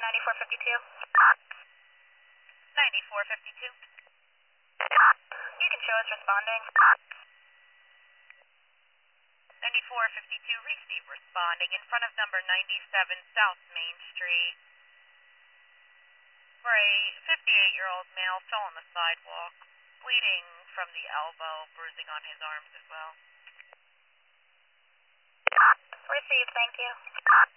9452. 9452. You can show us responding. 9452, receive responding in front of number 97 South Main Street. For a 58-year-old male fell on the sidewalk, bleeding from the elbow, bruising on his arms as well. Received, thank you.